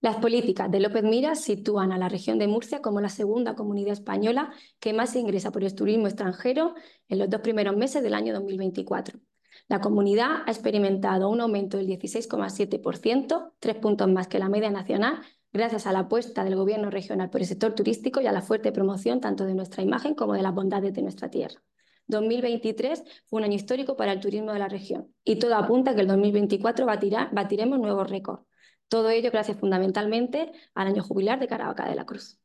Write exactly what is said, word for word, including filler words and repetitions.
Las políticas de López Miras sitúan a la región de Murcia como la segunda comunidad española que más ingresa por el turismo extranjero en los dos primeros meses del año dos mil veinticuatro. La comunidad ha experimentado un aumento del dieciséis coma siete por ciento, tres puntos más que la media nacional, gracias a la apuesta del Gobierno regional por el sector turístico y a la fuerte promoción tanto de nuestra imagen como de las bondades de nuestra tierra. dos mil veintitrés fue un año histórico para el turismo de la región y todo apunta a que el dos mil veinticuatro batirá, batiremos nuevos récords. Todo ello gracias fundamentalmente al año jubilar de Caravaca de la Cruz.